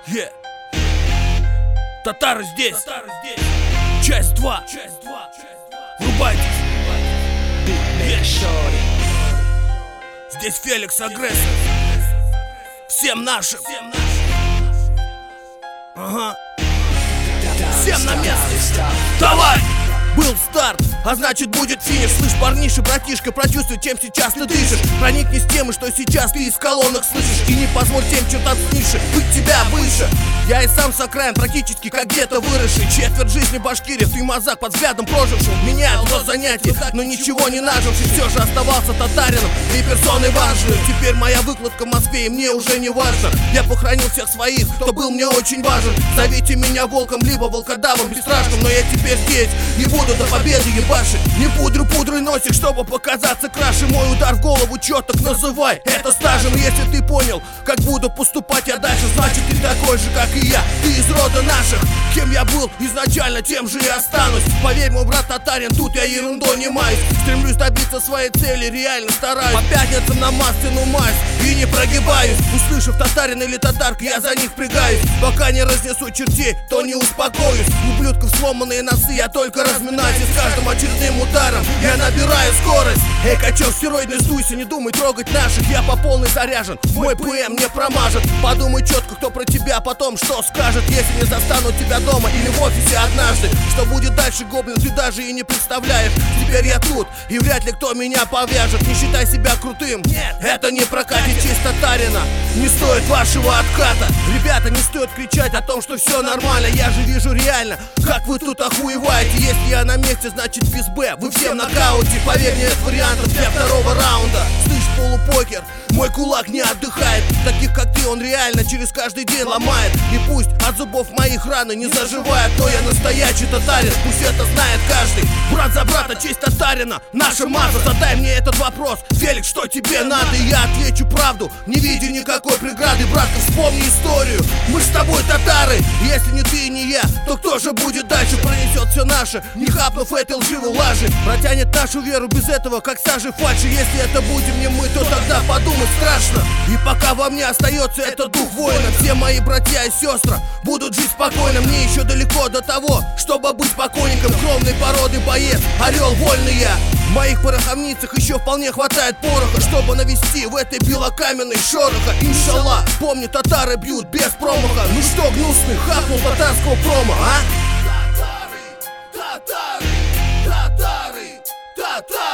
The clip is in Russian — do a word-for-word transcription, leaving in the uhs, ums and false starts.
Yeah. Татары здесь. Часть два. Врубайтесь. Yeah. Здесь Феликс Агрессор. Всем нашим. Ага. Всем на место. Давай! Был старт, а значит будет финиш. Слышь, парниша, братишка, прочувствуй, чем сейчас ты дышишь. Проникнись в темы, что сейчас ты из колонок слышишь. И не позволь тем, что там ниже, быть тебя выше. Я и сам с окраин, практически как где-то выросший. Четверть жизни Башкирии, ты мазак под взглядом проживший. Меня одно занятие, но ничего не наживший. Все же оставался татарином и персоной важной. Теперь моя выкладка в Москве, и мне уже не важно. Я похоронил всех своих, кто был мне очень важен. Зовите меня волком, либо волкодавом бесстрашным. Но я теперь здесь и буду до победы ебашить. Не пудрю пудрый носик, чтобы показаться краше. Мой удар в голову четок называй это стажем. Если ты понял, как буду поступать я дальше, значит ты такой же, как и я. Ты из рода наших. Кем я был изначально, тем же и останусь. Поверь, мой брат татарин, тут я ерундой не маюсь. Стремлюсь добиться своей цели, реально стараюсь. По пятницам на мастину мазь и не прогибаюсь. Услышав татарин или татарка, я за них впрягаюсь. Пока не разнесу чертей, то не успокоюсь. Ублюдков сломанные носы я только разминаю. И с каждым очередным ударом я набираю скорость. Эй, качок стероидный, сдуйся, не думай трогать наших. Я по полной заряжен, мой ПМ не промажет. Подумай четко, кто про тебя потом что скажет. Если не застану тебя дома или в офисе однажды. Что будет дальше, гоблин, ты даже и не представляешь. Теперь я тут, и вряд ли кто меня повяжет. Не считай себя крутым, нет, это не прокатит. Честь татарина не стоит вашего отката. Ребята, не стоит кричать о том, что все нормально. Я же вижу реально, как вы тут охуеваете. Если я на месте, значит без Б, вы все в нокауте. Поверь, нет вариантов для второго раунда. Слышь, полупокер, мой кулак не отдыхает. Таких как ты он реально через каждый день ломает. И пусть от зубов моих раны не заживает, но я настоящий татарин, пусть это знает каждый. Брат за брата, честь татарина, наша маза. Задай мне этот вопрос, Феликс, что тебе надо? И я отвечу правду, не видя никакой преграды. Братка, вспомни историю, мы с тобой татары. Если не ты и не я, то кто же будет дальше? Пронесет все наше, не хапнув этой лживой лажи. Протянет нашу веру без этого, как сажи фальши. Если это будем не мы, то тогда подумать страшно. И пока во мне остается этот дух воина, все мои братья и сестры будут жить спокойно. Мне еще далеко до того, чтобы быть покойником. Кровной породы боец, орел вольный я. В моих пороховницах еще вполне хватает пороха, чтобы навести в этой белокаменной шороха. Иншаллах, помни, татары бьют без промаха. Ну что, гнусный, хапнул татарского промо, а? Татары, татары, татары.